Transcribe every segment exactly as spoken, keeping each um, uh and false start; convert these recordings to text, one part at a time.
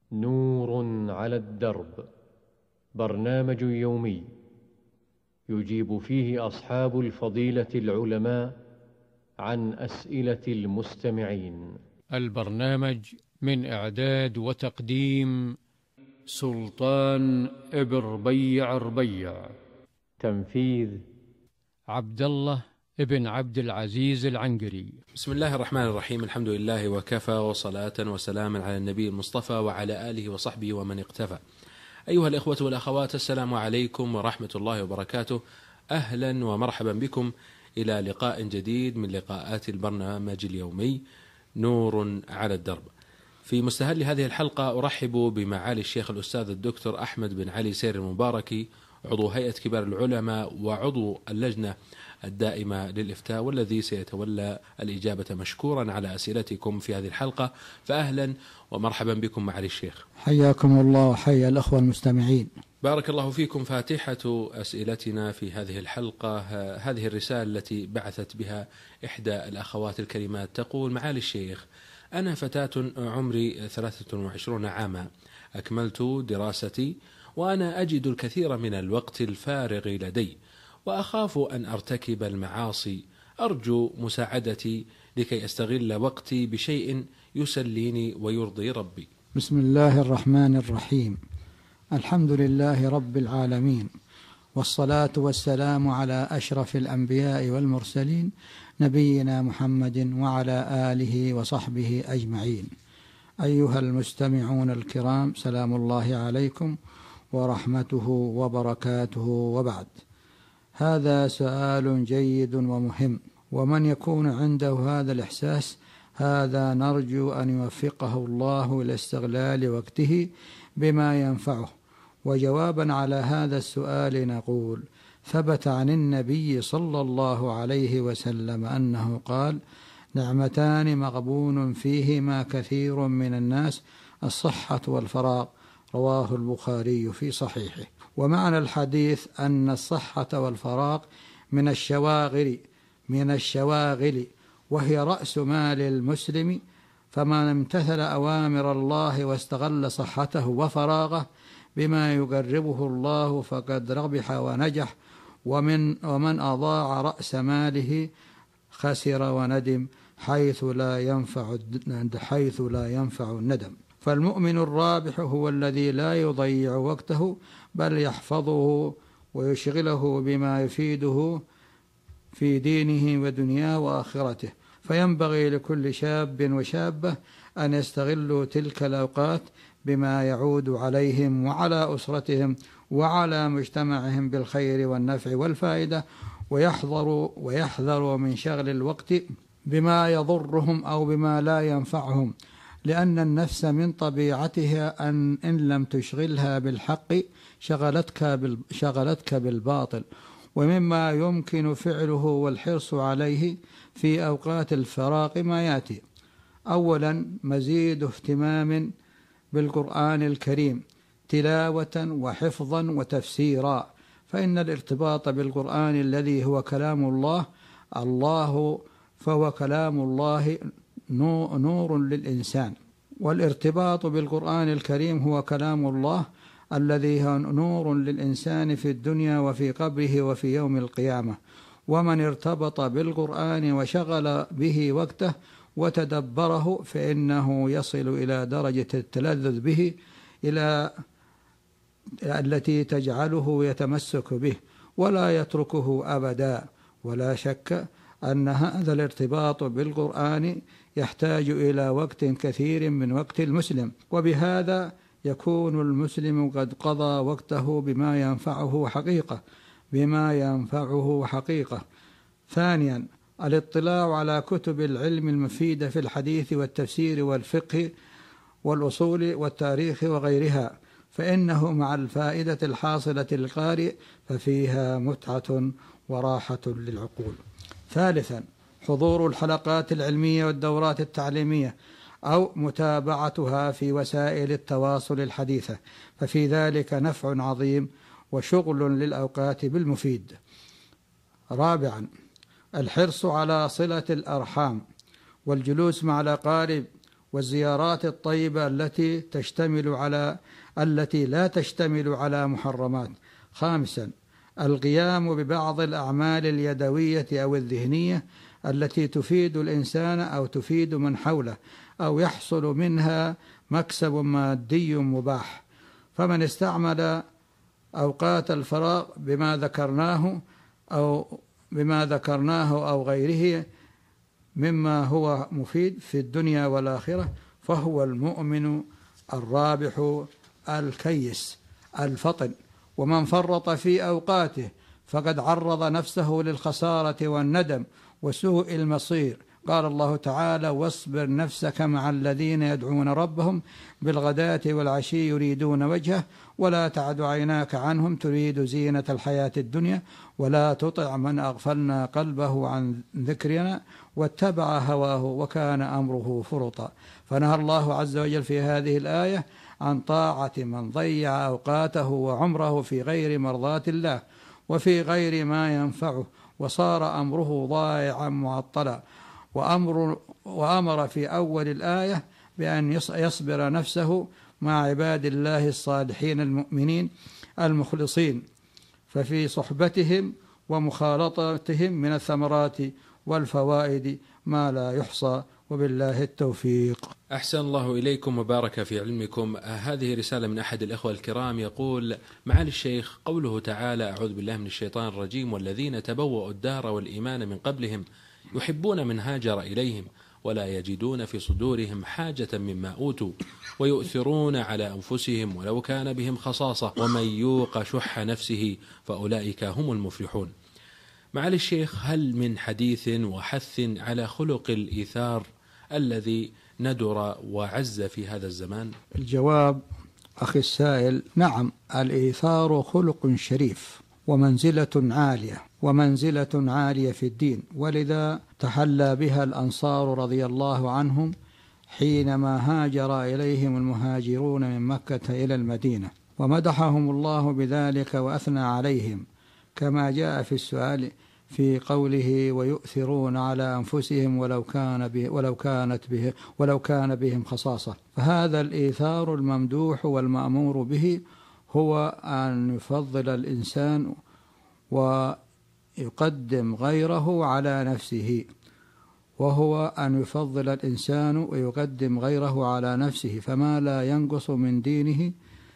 نور على الدرب، برنامج يومي يجيب فيه أصحاب الفضيلة العلماء عن أسئلة المستمعين. البرنامج من إعداد وتقديم سلطان ابن ربيع ربيع، تنفيذ عبد الله ابن عبد العزيز العنقري. بسم الله الرحمن الرحيم، الحمد لله وكفى، وصلاة وسلاما على النبي المصطفى وعلى آله وصحبه ومن اقتفى. أيها الإخوة والأخوات، السلام عليكم ورحمة الله وبركاته. أهلا ومرحبا بكم إلى لقاء جديد من لقاءات البرنامج اليومي نور على الدرب. في مستهل هذه الحلقة أرحب بمعالي الشيخ الأستاذ الدكتور أحمد بن علي سير المباركي، عضو هيئة كبار العلماء وعضو اللجنة الدائمة للإفتاء، والذي سيتولى الإجابة مشكورا على أسئلتكم في هذه الحلقة. فأهلا ومرحبا بكم معالي الشيخ. حياكم الله وحيا الأخوة المستمعين. بارك الله فيكم. فاتحة أسئلتنا في هذه الحلقة هذه الرسالة التي بعثت بها إحدى الأخوات الكريمات، تقول: معالي الشيخ، أنا فتاة عمري ثلاثة وعشرين عاما، أكملت دراستي وأنا أجد الكثير من الوقت الفارغ لدي، وأخاف أن أرتكب المعاصي. أرجو مساعدتي لكي أستغل وقتي بشيء يسليني ويرضي ربي. بسم الله الرحمن الرحيم. الحمد لله رب العالمين، والصلاة والسلام على أشرف الأنبياء والمرسلين، نبينا محمد وعلى آله وصحبه أجمعين. أيها المستمعون الكرام، سلام الله عليكم ورحمته وبركاته، وبعد. هذا سؤال جيد ومهم، ومن يكون عنده هذا الإحساس هذا نرجو أن يوفقه الله إلى استغلال وقته بما ينفعه. وجوابا على هذا السؤال نقول: ثبت عن النبي صلى الله عليه وسلم أنه قال: نعمتان مغبون فيهما كثير من الناس، الصحة والفراغ، رواه البخاري في صحيحه. ومعنى الحديث أن الصحة والفراغ من الشواغل من الشواغل وهي رأس مال المسلم، فمن امتثل أوامر الله واستغل صحته وفراغه بما يقربه الله فقد ربح ونجح، ومن ومن أضاع رأس ماله خسر وندم، حيث لا ينفع حيث لا ينفع الندم. فالمؤمن الرابح هو الذي لا يضيع وقته، بل يحفظه ويشغله بما يفيده في دينه ودنياه وآخرته. فينبغي لكل شاب وشابة أن يستغلوا تلك الأوقات بما يعود عليهم وعلى أسرتهم وعلى مجتمعهم بالخير والنفع والفائدة، ويحذروا ويحذروا من شغل الوقت بما يضرهم أو بما لا ينفعهم، لأن النفس من طبيعتها أن إن لم تشغلها بالحق شغلتك شغلتك بالباطل. ومما يمكن فعله والحرص عليه في أوقات الفراغ ما يأتي: أولا، مزيد اهتمام بالقرآن الكريم تلاوة وحفظا وتفسيرا، فإن الارتباط بالقرآن الذي هو كلام الله الله فهو كلام الله نور للإنسان، والارتباط بالقرآن الكريم هو كلام الله الذي هو نور للإنسان في الدنيا وفي قبره وفي يوم القيامة. ومن ارتبط بالقرآن وشغل به وقته وتدبره فإنه يصل إلى درجة التلذذ به إلى التي تجعله يتمسك به ولا يتركه أبدا. ولا شك أن هذا الارتباط بالقرآن يحتاج إلى وقت كثير من وقت المسلم، وبهذا يكون المسلم قد قضى وقته بما ينفعه حقيقة بما ينفعه حقيقة. ثانيا، الاطلاع على كتب العلم المفيدة في الحديث والتفسير والفقه والأصول والتاريخ وغيرها، فإنه مع الفائدة الحاصلة للقارئ ففيها متعة وراحة للعقول. ثالثا، حضور الحلقات العلمية والدورات التعليمية أو متابعتها في وسائل التواصل الحديثة، ففي ذلك نفع عظيم وشغل للأوقات بالمفيد. رابعا، الحرص على صلة الأرحام والجلوس مع الأقارب والزيارات الطيبة التي تشتمل على التي لا تشتمل على محرمات. خامسا القيام ببعض الأعمال اليدوية أو الذهنية التي تفيد الإنسان أو تفيد من حوله أو يحصل منها مكسب مادي مباح، فمن استعمل أوقات الفراغ بما ذكرناه أو بما ذكرناه أو غيره مما هو مفيد في الدنيا والآخرة فهو المؤمن الرابح الكيس الفطن. ومن فرط في أوقاته فقد عرض نفسه للخسارة والندم وسوء المصير. قال الله تعالى: واصبر نفسك مع الذين يدعون ربهم بالغداة والعشي يريدون وجهه ولا تعد عيناك عنهم تريد زينة الحياة الدنيا ولا تطع من أغفلنا قلبه عن ذكرنا واتبع هواه وكان أمره فرطا. فنهى الله عز وجل في هذه الآية عن طاعة من ضيع أوقاته وعمره في غير مرضاة الله وفي غير ما ينفعه وصار أمره ضائعا معطلا. وأمر, وأمر في أول الآية بأن يصبر نفسه مع عباد الله الصالحين المؤمنين المخلصين، ففي صحبتهم ومخالطتهم من الثمرات والفوائد ما لا يحصى، وبالله التوفيق. أحسن الله إليكم وبارك في علمكم. هذه رسالة من أحد الإخوة الكرام يقول: معالي الشيخ، قوله تعالى: أعوذ بالله من الشيطان الرجيم والذين تبوأوا الدار والإيمان من قبلهم يحبون من هاجر إليهم ولا يجدون في صدورهم حاجة مما أوتوا ويؤثرون على أنفسهم ولو كان بهم خصاصة ومن يوق شح نفسه فأولئك هم المفلحون. معالي الشيخ، هل من حديث وحث على خلق الإيثار الذي ندر وعز في هذا الزمان؟ الجواب أخي السائل: نعم، الإيثار خلق شريف ومنزلة عالية ومنزلة عالية في الدين، ولذا تحلى بها الأنصار رضي الله عنهم حينما هاجر إليهم المهاجرون من مكة إلى المدينة، ومدحهم الله بذلك وأثنى عليهم كما جاء في السؤال في قوله: ويؤثرون على أنفسهم ولو كان به ولو كانت به ولو كان بهم خصاصة. فهذا الإيثار الممدوح والمأمور به هو أن يفضل الإنسان ويقدم غيره على نفسه، وهو أن يفضل الإنسان ويقدم غيره على نفسه، فما لا ينقص من دينه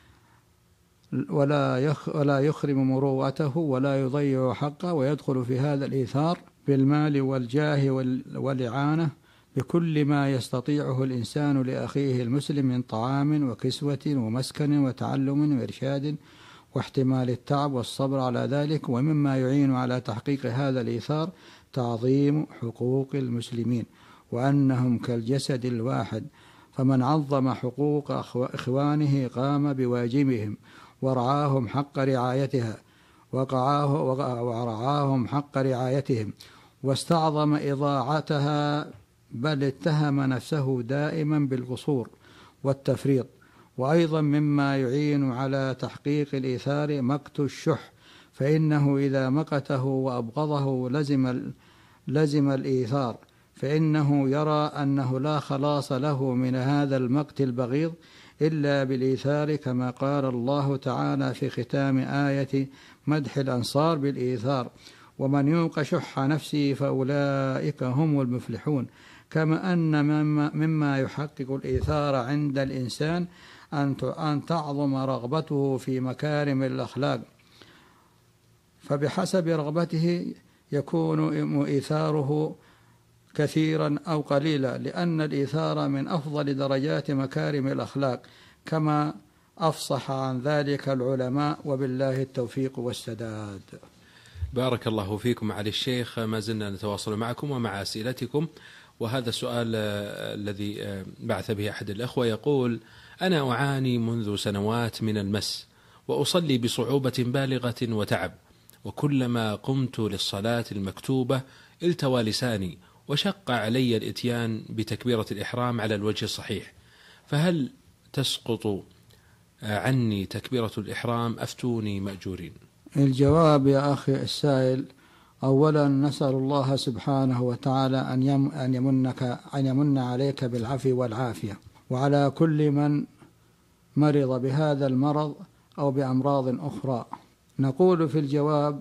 ولا يخ ولا يخرم مروءته ولا يضيع حقه، ويدخل في هذا الإيثار بالمال والجاه والإعانة بكل ما يستطيعه الإنسان لأخيه المسلم من طعام وكسوة ومسكن وتعلم وإرشاد واحتمال التعب والصبر على ذلك. ومما يعين على تحقيق هذا الإيثار تعظيم حقوق المسلمين وأنهم كالجسد الواحد، فمن عظم حقوق إخوانه قام بواجبهم ورعاهم حق رعايتها وقعاه ورعاهم حق رعايتهم واستعظم إضاعتها، بل اتهم نفسه دائما بالقصور والتفريط. وأيضا مما يعين على تحقيق الإيثار مقت الشح، فإنه إذا مقته وأبغضه لزم لزم الإيثار، فإنه يرى أنه لا خلاص له من هذا المقت البغيض إلا بالإيثار، كما قال الله تعالى في ختام آية مدح الأنصار بالإيثار: ومن يوق شح نفسه فأولئك هم المفلحون. كما أن مما يحقق الإيثار عند الإنسان أن تعظم رغبته في مكارم الأخلاق، فبحسب رغبته يكون إيثاره كثيرا أو قليلا، لأن الإيثار من أفضل درجات مكارم الأخلاق، كما أفصح عن ذلك العلماء، وبالله التوفيق والسداد. بارك الله فيكم معالي الشيخ. ما زلنا نتواصل معكم ومع أسئلتكم. وهذا السؤال الذي بعث به أحد الأخوة يقول: أنا أعاني منذ سنوات من المس وأصلي بصعوبة بالغة وتعب، وكلما قمت للصلاة المكتوبة التوى لساني وشق علي الإتيان بتكبيرة الإحرام على الوجه الصحيح، فهل تسقط عني تكبيرة الإحرام؟ أفتوني مأجورين. الجواب يا أخي السائل: أولا نسأل الله سبحانه وتعالى أن يمنك أن يمن عليك بالعفو والعافية، وعلى كل من مرض بهذا المرض أو بأمراض أخرى. نقول في الجواب: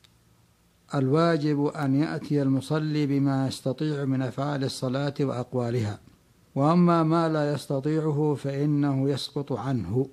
الواجب أن يأتي المصلي بما يستطيع من أفعال الصلاة وأقوالها، وأما ما لا يستطيعه فإنه يسقط عنه،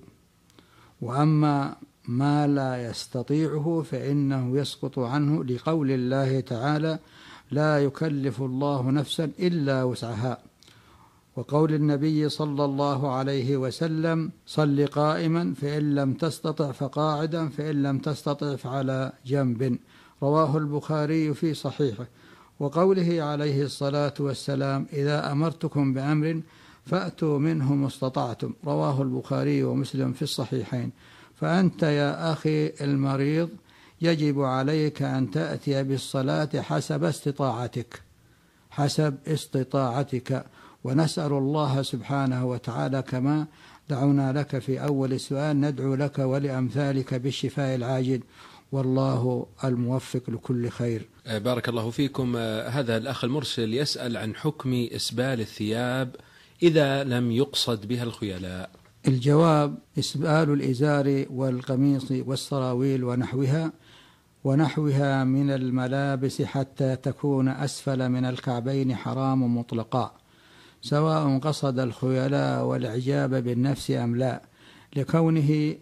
وأما ما لا يستطيعه فإنه يسقط عنه لقول الله تعالى: لا يكلف الله نفسا إلا وسعها، وقول النبي صلى الله عليه وسلم: صل قائما فإن لم تستطع فقاعدا فإن لم تستطع فعلى جنب، رواه البخاري في صحيحه. وقوله عليه الصلاة والسلام: إذا أمرتكم بأمر فأتوا منه ما استطعتم، رواه البخاري ومسلم في الصحيحين. فأنت يا أخي المريض يجب عليك أن تأتي بالصلاة حسب استطاعتك حسب استطاعتك ونسأل الله سبحانه وتعالى كما دعونا لك في أول السؤال ندعو لك ولأمثالك بالشفاء العاجل، والله الموفق لكل خير. بارك الله فيكم. هذا الأخ المرسل يسأل عن حكم إسبال الثياب إذا لم يقصد بها الخيلاء. الجواب: إسبال الإزار والقميص والسراويل ونحوها ونحوها من الملابس حتى تكون أسفل من الكعبين حرام مطلقا، سواء قصد الخيلاء والإعجاب بالنفس أم لا، لكونه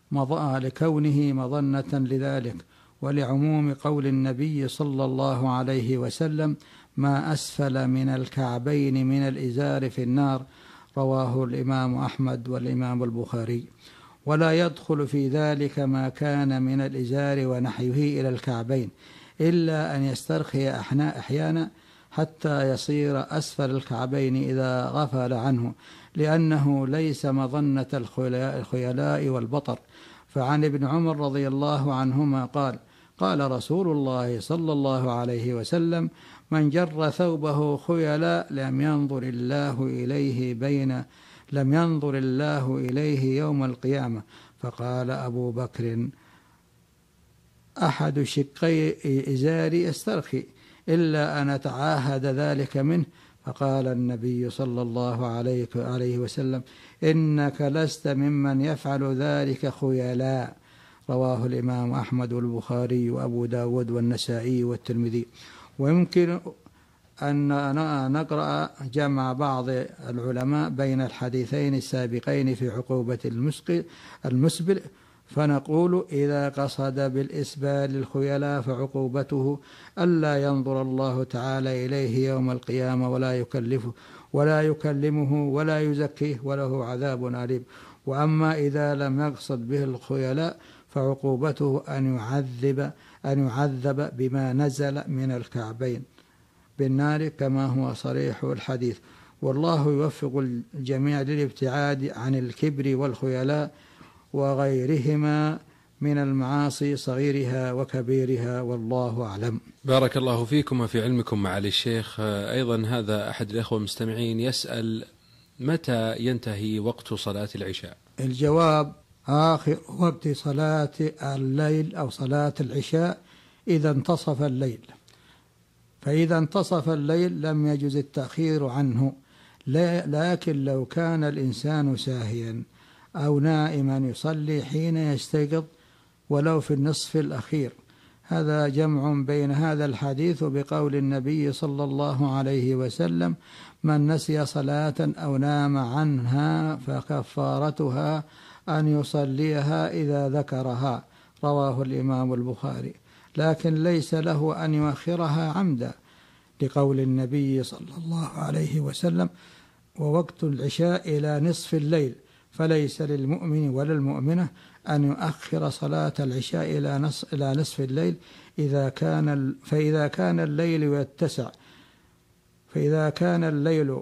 لكونه مظنة لذلك، ولعموم قول النبي صلى الله عليه وسلم: ما أسفل من الكعبين من الإزار في النار، رواه الإمام أحمد والإمام البخاري. ولا يدخل في ذلك ما كان من الإزار ونحوه إلى الكعبين، إلا أن يسترخي أحيانا حتى يصير أسفل الكعبين إذا غفل عنه، لأنه ليس مظنة الخيلاء والبطر. فعن ابن عمر رضي الله عنهما قال: قال رسول الله صلى الله عليه وسلم: من جر ثوبه خيلاء لم ينظر الله إليه بين لم ينظر الله إليه يوم القيامة. فقال أبو بكر: أحد شقي إزاري استرخي إلا أن أتعاهد ذلك منه. فقال النبي صلى الله عليه وسلم: إنك لست ممن يفعل ذلك خيلاء، رواه الإمام أحمد والبخاري وأبو داود والنسائي والترمذي. ويمكن أن نقرأ جمع بعض العلماء بين الحديثين السابقين في عقوبة المسبل، فنقول: إذا قصد بالإسبال الخيلاء فعقوبته ألا ينظر الله تعالى إليه يوم القيامة ولا يكلفه ولا يكلمه ولا يزكيه وله عذاب أليم. وأما إذا لم يقصد به الخيلاء فعقوبته أن يعذب أن يعذب بما نزل من الكعبين بالنار كما هو صريح الحديث. والله يوفق الجميع للابتعاد عن الكبر والخيلاء وغيرهما من المعاصي صغيرها وكبيرها، والله أعلم. بارك الله فيكم وفي علمكم معالي الشيخ. أيضا هذا أحد الأخوة المستمعين يسأل: متى ينتهي وقت صلاة العشاء؟ الجواب: آخر وقت صلاة الليل أو صلاة العشاء إذا انتصف الليل، فإذا انتصف الليل لم يجوز التأخير عنه، لكن لو كان الإنسان ساهيا أو نائما يصلي حين يستيقظ ولو في النصف الأخير. هذا جمع بين هذا الحديث بقول النبي صلى الله عليه وسلم: من نسي صلاة أو نام عنها فكفارتها أن يصليها إذا ذكرها، رواه الإمام البخاري. لكن ليس له أن يؤخرها عمدا، لقول النبي صلى الله عليه وسلم: ووقت العشاء إلى نصف الليل، فليس للمؤمن ولا المؤمنة أن يؤخر صلاة العشاء إلى نصف إلى نصف الليل إذا كان فإذا كان الليل يتسع فإذا كان الليل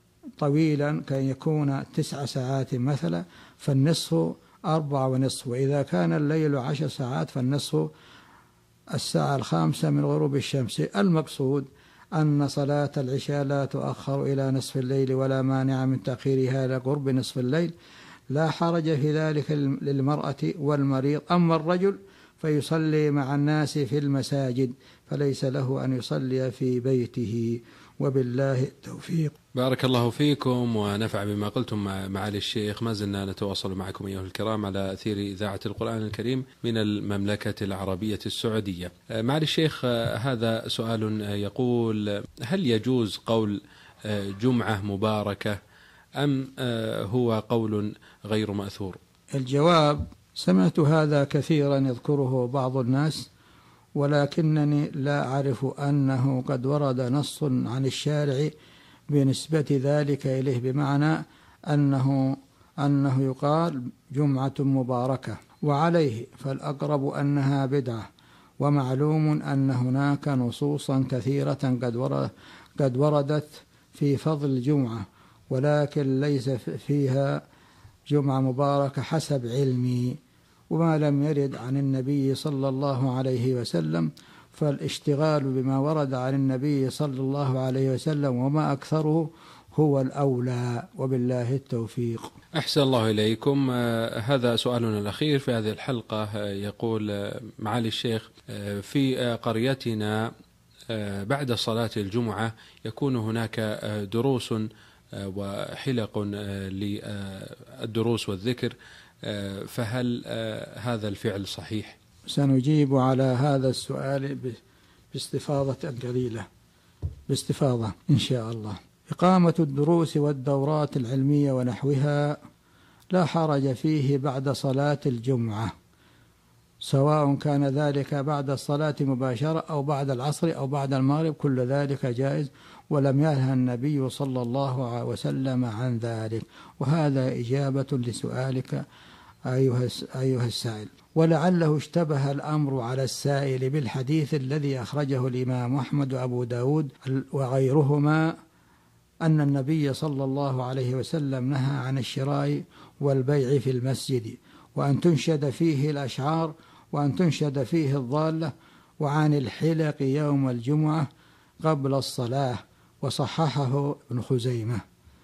طويلا كان يكون تسع ساعات مثلا فالنصف أربع ونصف، وإذا كان الليل عشر ساعات فالنصف الساعة الخامسة من غروب الشمس. المقصود أن صلاة العشاء لا تؤخر إلى نصف الليل ولا مانع من تأخيرها إلى قرب نصف الليل، لا حرج في ذلك للمرأة والمريض. أما الرجل فيصلي مع الناس في المساجد، فليس له أن يصلي في بيته، وبالله التوفيق. بارك الله فيكم ونفع بما قلتم مع معالي الشيخ. ما زلنا نتواصل معكم أيها الكرام على أثير إذاعة القرآن الكريم من المملكة العربية السعودية. معالي الشيخ، هذا سؤال يقول: هل يجوز قول جمعة مباركة أم هو قول غير مأثور؟ الجواب: سمعت هذا كثيرا يذكره بعض الناس، ولكنني لا أعرف أنه قد ورد نص عن الشارع بنسبة ذلك إليه، بمعنى أنه أنه يقال جمعة مباركة، وعليه فالأقرب أنها بدعة. ومعلوم أن هناك نصوصا كثيرة قد قد وردت في فضل الجمعة، ولكن ليس فيها جمعة مباركة حسب علمي. وما لم يرد عن النبي صلى الله عليه وسلم فالاشتغال بما ورد عن النبي صلى الله عليه وسلم وما أكثره هو الأولى، وبالله التوفيق. أحسن الله إليكم. هذا سؤالنا الأخير في هذه الحلقة. يقول معالي الشيخ: في قريتنا بعد صلاة الجمعة يكون هناك دروس وحلق للدروس والذكر، فهل هذا الفعل صحيح؟ سنجيب على هذا السؤال باستفاضة قليلة باستفاضة إن شاء الله. إقامة الدروس والدورات العلمية ونحوها لا حرج فيه بعد صلاة الجمعة، سواء كان ذلك بعد الصلاة مباشرة أو بعد العصر أو بعد المغرب، كل ذلك جائز، ولم ينهى النبي صلى الله عليه وسلم عن ذلك. وهذا إجابة لسؤالك أيها أيها السائل. ولعله اشتبه الأمر على السائل بالحديث الذي أخرجه الإمام أحمد وأبو داود وغيرهما أن النبي صلى الله عليه وسلم نهى عن الشراء والبيع في المسجد، وأن تنشد فيه الأشعار، وأن تنشد فيه الضالة، وعن الحلق يوم الجمعة قبل الصلاة، وصححه ابن خزيمة.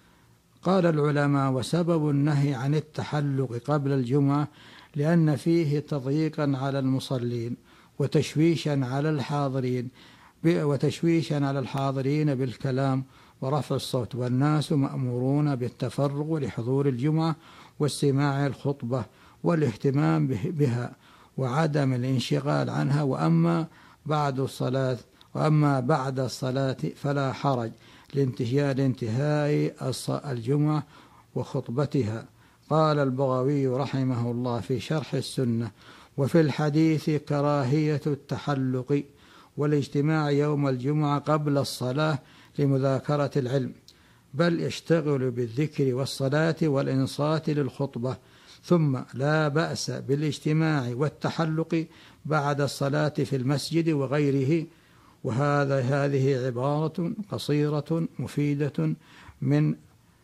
قال العلماء: وسبب النهي عن التحلق قبل الجمعة لأن فيه تضييقا على المصلين وتشويشا على الحاضرين وتشويشا على الحاضرين بالكلام ورفع الصوت، والناس مأمورون بالتفرغ لحضور الجمعة واستماع الخطبة والاهتمام بها وعدم الانشغال عنها. وأما بعد الصلاة وأما بعد الصلاة فلا حرج لانتهاء انتهاء الجمعة وخطبتها. قال البغوي رحمه الله في شرح السنة: وفي الحديث كراهية التحلق والاجتماع يوم الجمعة قبل الصلاة لمذاكرة العلم، بل يشتغل بالذكر والصلاة والإنصات للخطبة، ثم لا بأس بالاجتماع والتحلق بعد الصلاة في المسجد وغيره. وهذا هذه عبارة قصيرة مفيدة من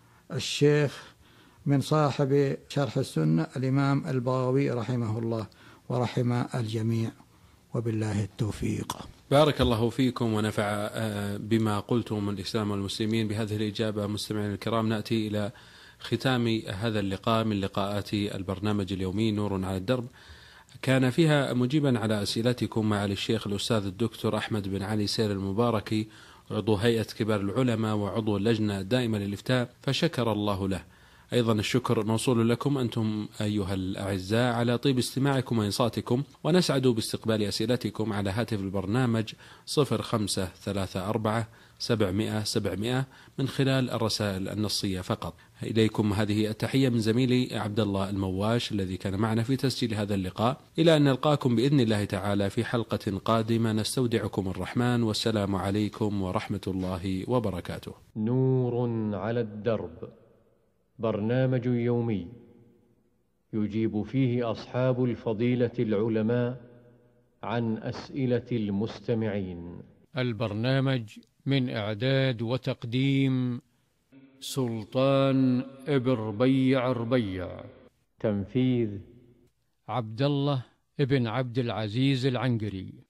الشيخ من صاحب شرح السنة الإمام البغوي رحمه الله ورحم الجميع، وبالله التوفيق. بارك الله فيكم ونفع بما قلتم من الإسلام والمسلمين. بهذه الإجابة مستمعين الكرام نأتي إلى ختام هذا اللقاء من لقاءات البرنامج اليومي نور على الدرب، كان فيها مجيبا على أسئلتكم مع الشيخ الأستاذ الدكتور أحمد بن علي سير المباركي، عضو هيئة كبار العلماء وعضو اللجنة الدائمة للإفتاء، فشكر الله له. أيضا الشكر موصول لكم أنتم أيها الأعزاء على طيب استماعكم وإنصاتكم، ونسعد باستقبال أسئلتكم على هاتف البرنامج صفر خمسة ثلاثة أربعة سبعمائة سبعمائة من خلال الرسائل النصية فقط. إليكم هذه التحية من زميلي عبد الله المواش الذي كان معنا في تسجيل هذا اللقاء، إلى أن نلقاكم بإذن الله تعالى في حلقة قادمة. نستودعكم الرحمن، والسلام عليكم ورحمة الله وبركاته. نور على الدرب، برنامج يومي يجيب فيه أصحاب الفضيلة العلماء عن أسئلة المستمعين. البرنامج من إعداد وتقديم سلطان ابن ربيع ربيع، تنفيذ عبد الله ابن عبد العزيز العنقري.